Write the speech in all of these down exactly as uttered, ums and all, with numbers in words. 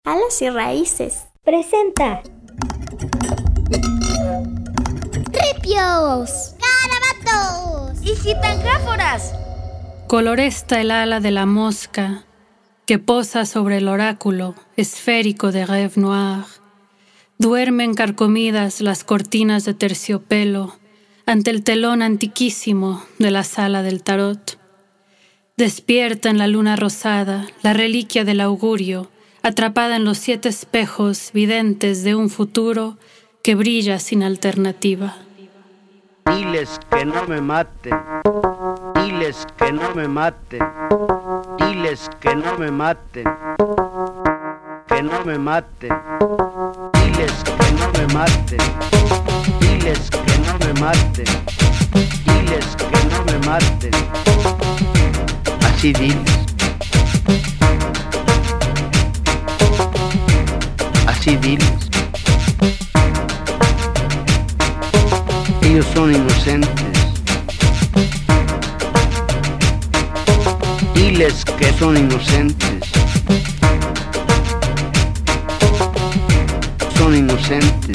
Alas y Raíces presenta Ripios, Garabatos y Gitanjáforas. Coloresta el ala de la mosca que posa sobre el oráculo esférico de Rêve Noir. Duermen carcomidas las cortinas de terciopelo ante el telón antiquísimo de la sala del tarot. Despierta en la luna rosada la reliquia del augurio, atrapada en los siete espejos videntes de un futuro que brilla sin alternativa. Diles que no me maten, diles que no me maten, diles que no me maten, que no me maten, diles que no me maten, diles que no me maten, diles que no me maten, así diles. Así diles. Ellos son inocentes. Diles que son inocentes. Son inocentes.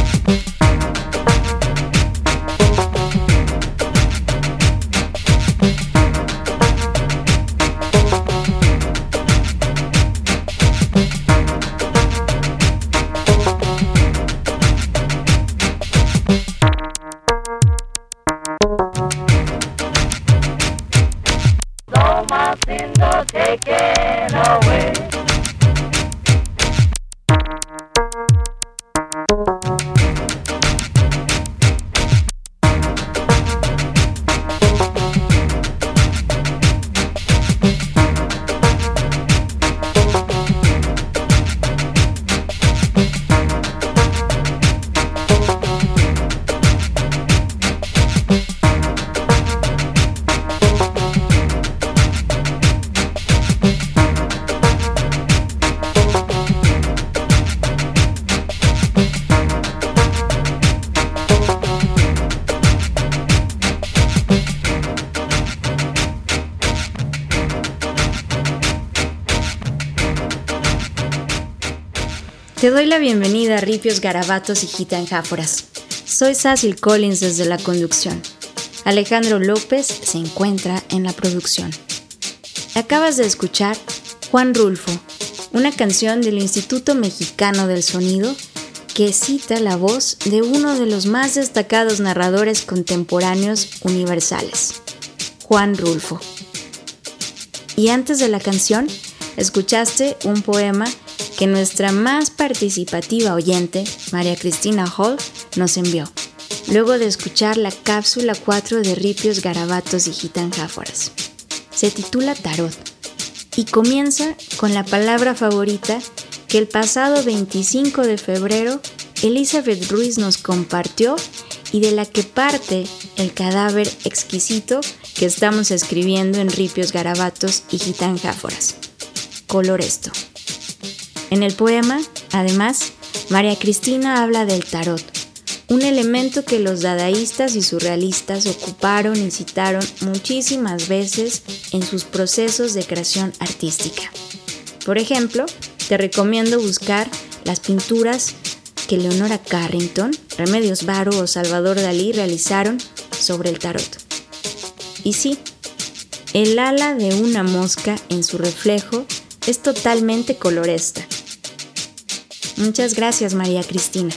Taken away. Te doy la bienvenida a Ripios, Garabatos y Gitanjáforas. Soy Cecil Collins desde la conducción. Alejandro López se encuentra en la producción. Acabas de escuchar Juan Rulfo, una canción del Instituto Mexicano del Sonido que cita la voz de uno de los más destacados narradores contemporáneos universales, Juan Rulfo. Y antes de la canción, escuchaste un poema que nuestra más participativa oyente, María Cristina Hall, nos envió, luego de escuchar la cápsula cuatro de Ripios, Garabatos y Gitanjáforas. Se titula Tarot y comienza con la palabra favorita que el pasado veinticinco de febrero Elizabeth Ruiz nos compartió y de la que parte el cadáver exquisito que estamos escribiendo en Ripios, Garabatos y Gitanjáforas. Coloresto. En el poema, además, María Cristina habla del tarot, un elemento que los dadaístas y surrealistas ocuparon y citaron muchísimas veces en sus procesos de creación artística. Por ejemplo, te recomiendo buscar las pinturas que Leonora Carrington, Remedios Varo o Salvador Dalí realizaron sobre el tarot. Y sí, el ala de una mosca en su reflejo es totalmente coloresta. Muchas gracias, María Cristina.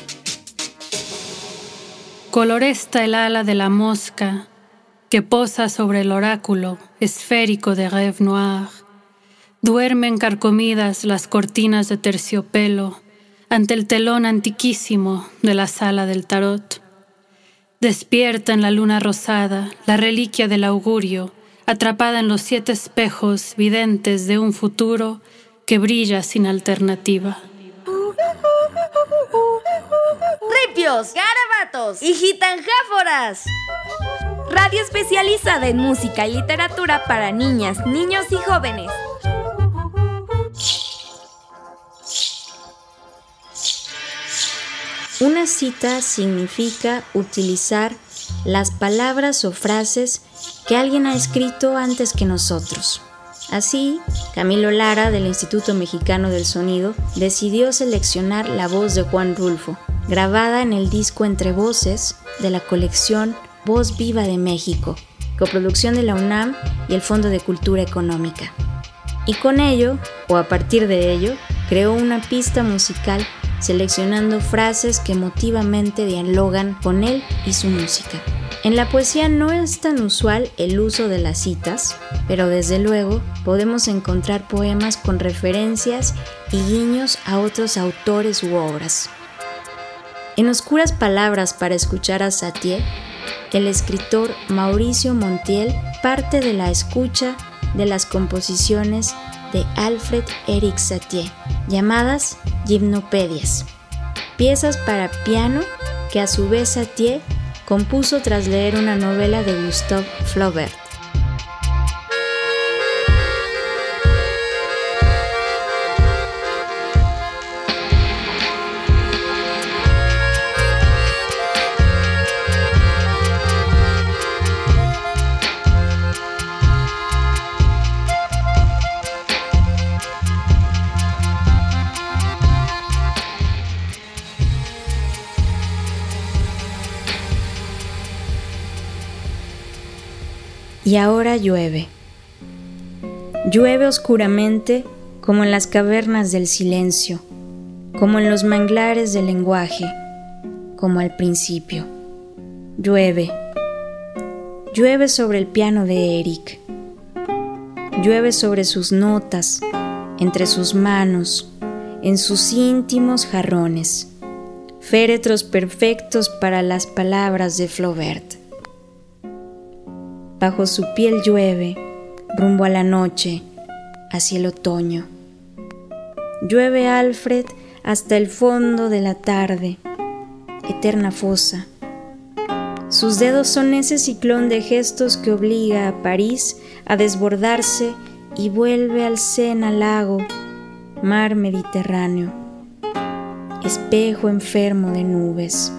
Coloresta el ala de la mosca que posa sobre el oráculo esférico de Rêve Noir. Duermen carcomidas las cortinas de terciopelo ante el telón antiquísimo de la sala del tarot. Despierta en la luna rosada la reliquia del augurio, atrapada en los siete espejos videntes de un futuro que brilla sin alternativa. Ripios, Garabatos y Gitanjáforas. Radio especializada en música y literatura para niñas, niños y jóvenes. Una cita significa utilizar las palabras o frases que alguien ha escrito antes que nosotros. Así, Camilo Lara, del Instituto Mexicano del Sonido, decidió seleccionar la voz de Juan Rulfo, grabada en el disco Entre Voces de la colección Voz Viva de México, coproducción de la UNAM y el Fondo de Cultura Económica. Y con ello, o a partir de ello, creó una pista musical seleccionando frases que emotivamente dialogan con él y su música. En la poesía no es tan usual el uso de las citas, pero desde luego podemos encontrar poemas con referencias y guiños a otros autores u obras. En Oscuras Palabras para escuchar a Satie, el escritor Mauricio Montiel parte de la escucha de las composiciones de Alfred Eric Satie, llamadas gimnopedias, piezas para piano que a su vez Satie compuso tras leer una novela de Gustave Flaubert. Y ahora llueve. Llueve oscuramente como en las cavernas del silencio, como en los manglares del lenguaje, como al principio. Llueve. Llueve sobre el piano de Eric. Llueve sobre sus notas, entre sus manos, en sus íntimos jarrones, féretros perfectos para las palabras de Flaubert. Bajo su piel llueve, rumbo a la noche, hacia el otoño. Llueve Alfred hasta el fondo de la tarde, eterna fosa. Sus dedos son ese ciclón de gestos que obliga a París a desbordarse y vuelve al Sena lago, mar Mediterráneo, espejo enfermo de nubes.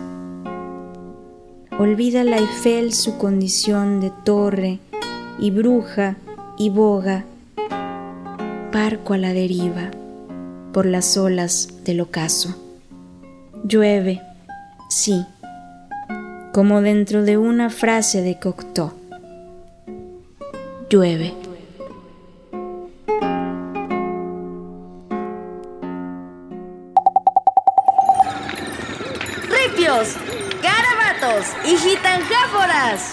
Olvida la Eiffel su condición de torre y bruja y boga, barco a la deriva por las olas del ocaso. Llueve, sí, como dentro de una frase de Cocteau. Llueve. Ripios, garabatos y gitanjáforas.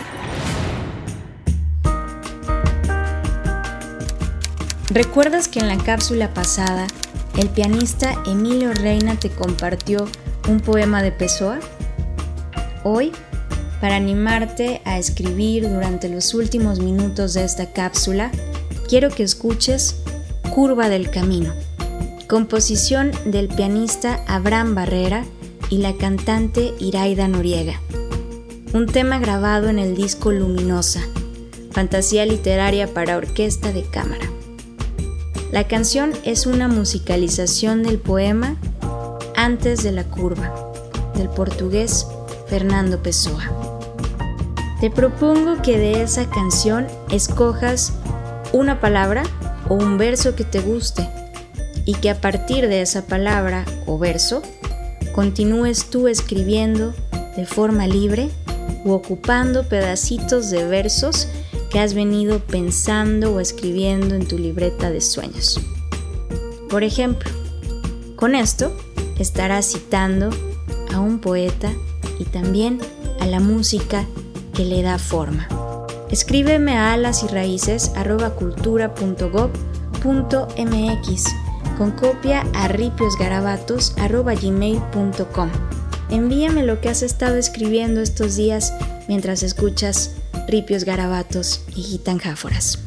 ¿Recuerdas que en la cápsula pasada el pianista Emilio Reina te compartió un poema de Pessoa? Hoy, para animarte a escribir durante los últimos minutos de esta cápsula, quiero que escuches Curva del Camino, composición del pianista Abraham Barrera y la cantante Iraida Noriega. Un tema grabado en el disco Luminosa, fantasía literaria para orquesta de cámara. La canción es una musicalización del poema Antes de la curva, del portugués Fernando Pessoa. Te propongo que de esa canción escojas una palabra o un verso que te guste y que a partir de esa palabra o verso continúes tú escribiendo de forma libre u ocupando pedacitos de versos que has venido pensando o escribiendo en tu libreta de sueños. Por ejemplo, con esto estarás citando a un poeta y también a la música que le da forma. Escríbeme a alas y raíces arroba cultura punto gob punto mx con copia a ripiosgarabatos arroba gmail punto com. Envíame lo que has estado escribiendo estos días mientras escuchas Ripios, Garabatos y Gitanjáforas.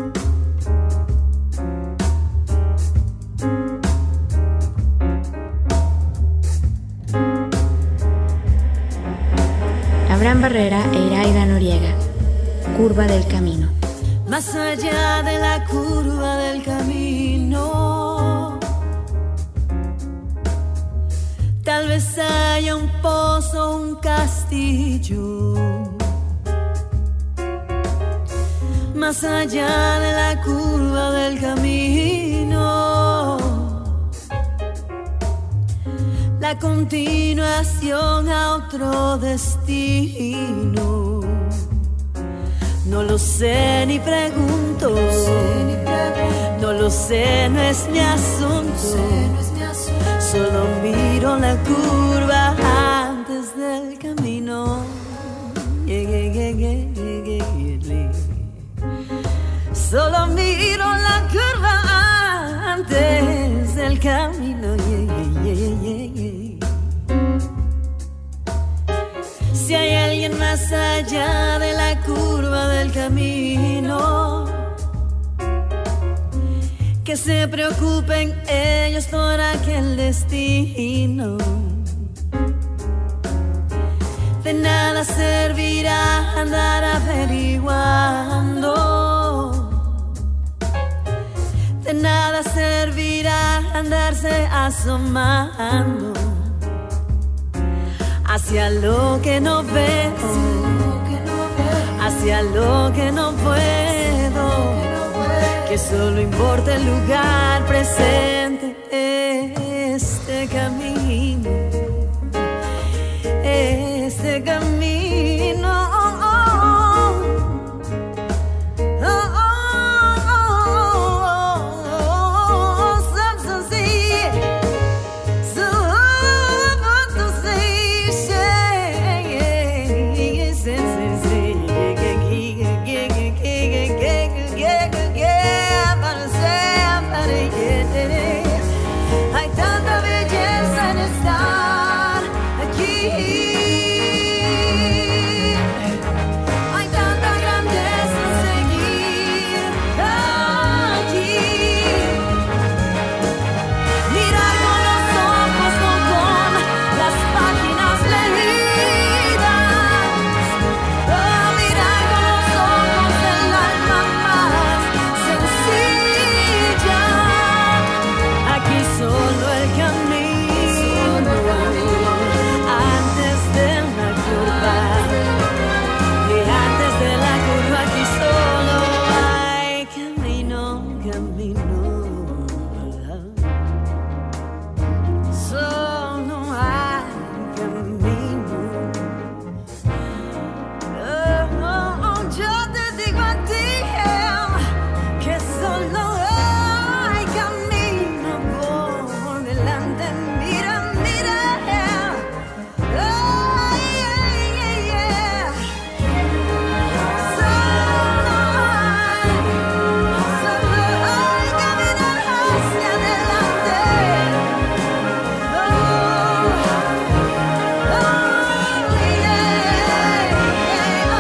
Abraham Barrera e Iraida Noriega, Curva del Camino. Más allá de la curva del camino, tal vez haya un pozo, un castillo. más allá de la curva del camino, la continuación a otro destino. No lo sé ni pregunto, no lo sé, no es mi asunto. Solo miro la curva antes del camino. Yeah, yeah, yeah, yeah, yeah. Solo miro la curva antes del camino. Yeah, yeah, yeah, yeah. Si hay alguien más allá de la curva del camino, que se preocupen ellos por aquel destino. De nada servirá andar averiguando, de nada servirá andarse asomando hacia lo que no veo, hacia lo que no puedo, que solo importa el lugar presente, este camino, este camino. Oh, oh, oh, oh, oh, so, so, see, so, so, see, yeah, see, see, hay tanta belleza en estar aquí. Hay tanta grandeza en seguir aquí. Mirar con los ojos, no con las páginas leídas. Oh, mirar con los ojos del alma más sencilla. Aquí solo el camino, antes de la curva, y antes de la curva aquí solo hay camino, camino, solo hay camino. Oh, oh, oh, yo te digo a ti que solo hay camino por delante. Mira, mira, oh, yeah, yeah, yeah. Solo hay, solo hay camino hacia adelante. Oh, oh, yeah, oh,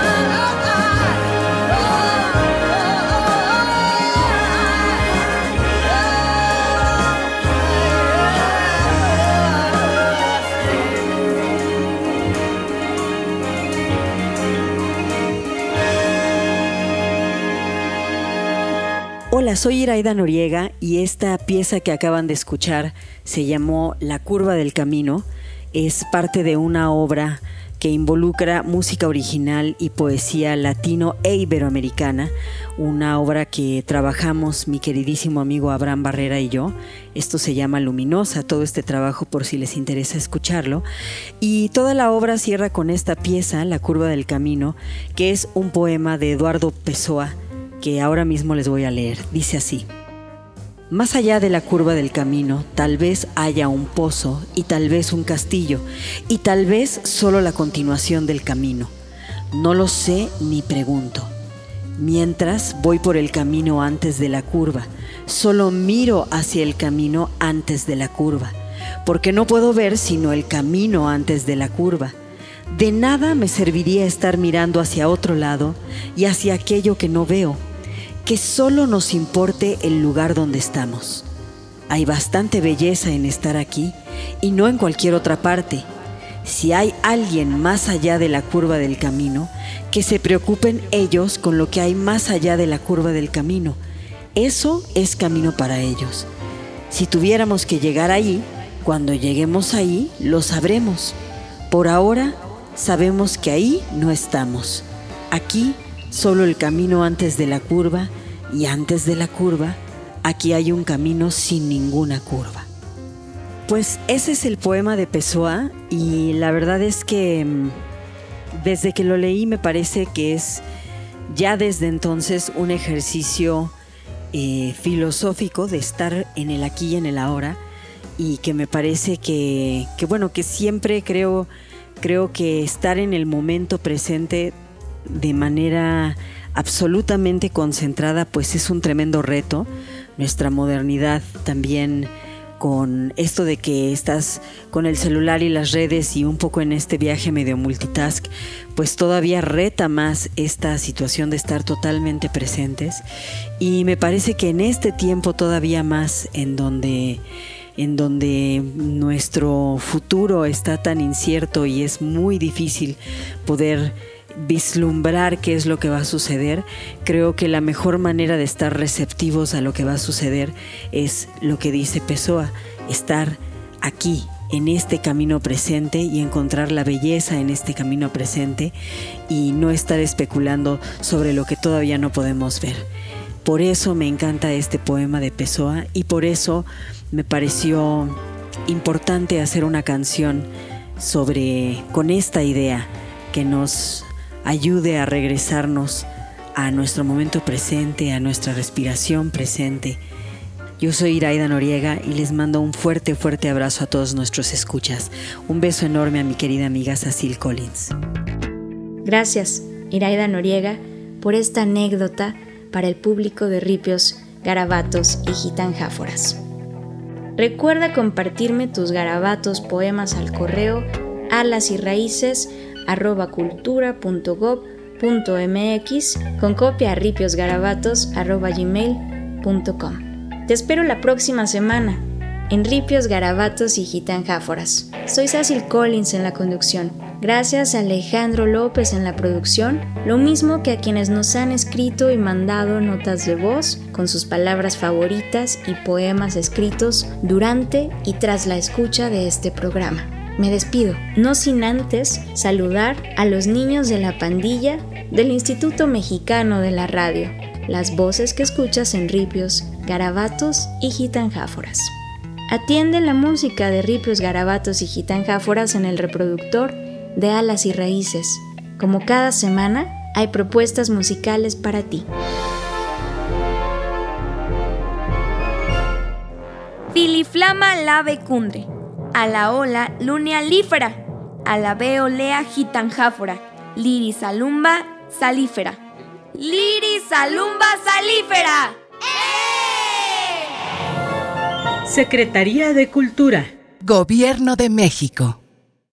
Hola, soy Iraida Noriega y esta pieza que acaban de escuchar se llamó La Curva del Camino. Es parte de una obra que involucra música original y poesía latino e iberoamericana, una obra que trabajamos mi queridísimo amigo Abraham Barrera y yo. Esto se llama Luminosa, todo este trabajo por si les interesa escucharlo. Y toda la obra cierra con esta pieza, La Curva del Camino, que es un poema de Eduardo Pessoa, que ahora mismo les voy a leer. Dice así: más allá de la curva del camino, tal vez haya un pozo y tal vez un castillo y tal vez solo la continuación del camino. No lo sé ni pregunto. Mientras voy por el camino antes de la curva, solo miro hacia el camino antes de la curva, porque no puedo ver sino el camino antes de la curva. De nada me serviría estar mirando hacia otro lado y hacia aquello que no veo, que solo nos importe el lugar donde estamos. Hay bastante belleza en estar aquí y no en cualquier otra parte. Si hay alguien más allá de la curva del camino, que se preocupen ellos con lo que hay más allá de la curva del camino. Eso es camino para ellos. Si tuviéramos que llegar ahí, cuando lleguemos ahí, lo sabremos. Por ahora, sabemos que ahí no estamos. Aquí solo el camino antes de la curva, y antes de la curva, aquí hay un camino sin ninguna curva. Pues ese es el poema de Pessoa, y la verdad es que desde que lo leí me parece que es ya desde entonces un ejercicio eh, filosófico de estar en el aquí y en el ahora, y que me parece que, que bueno, que siempre creo, creo que estar en el momento presente de manera absolutamente concentrada pues es un tremendo reto. Nuestra modernidad también, con esto de que estás con el celular y las redes y un poco en este viaje medio multitask, pues todavía reta más esta situación de estar totalmente presentes, y me parece que en este tiempo todavía más, en donde en donde nuestro futuro está tan incierto y es muy difícil poder vislumbrar qué es lo que va a suceder, creo que la mejor manera de estar receptivos a lo que va a suceder es lo que dice Pessoa: estar aquí, en este camino presente, y encontrar la belleza en este camino presente, y no estar especulando sobre lo que todavía no podemos ver. Por eso me encanta este poema de Pessoa, y por eso me pareció importante hacer una canción sobre, con esta idea, que nos ayude a regresarnos a nuestro momento presente, a nuestra respiración presente. Yo soy Iraida Noriega y les mando un fuerte, fuerte abrazo a todos nuestros escuchas. Un beso enorme a mi querida amiga Cecil Collins. Gracias, Iraida Noriega, por esta anécdota para el público de Ripios, Garabatos y Gitanjáforas. Recuerda compartirme tus garabatos, poemas al correo alas y raíces arroba cultura punto gob punto mx con copia a ripiosgarabatos arroba gmail punto com. Te espero la próxima semana en Ripios, Garabatos y Gitanjáforas. Soy Cecil Collins en la conducción. Gracias a Alejandro López en la producción, lo mismo que a quienes nos han escrito y mandado notas de voz con sus palabras favoritas y poemas escritos durante y tras la escucha de este programa. Me despido, no sin antes saludar a los niños de la pandilla del Instituto Mexicano de la Radio, las voces que escuchas en Ripios, Garabatos y Gitanjáforas. Atiende la música de Ripios, Garabatos y Gitanjáforas en el reproductor de Alas y Raíces. Como cada semana, hay propuestas musicales para ti. Filiflama lave cundre, a la ola lunealífera, a la veolea gitanjáfora, lirisalumba salífera. ¡Lirisalumba salífera! ¡Eh! Secretaría de Cultura. Gobierno de México.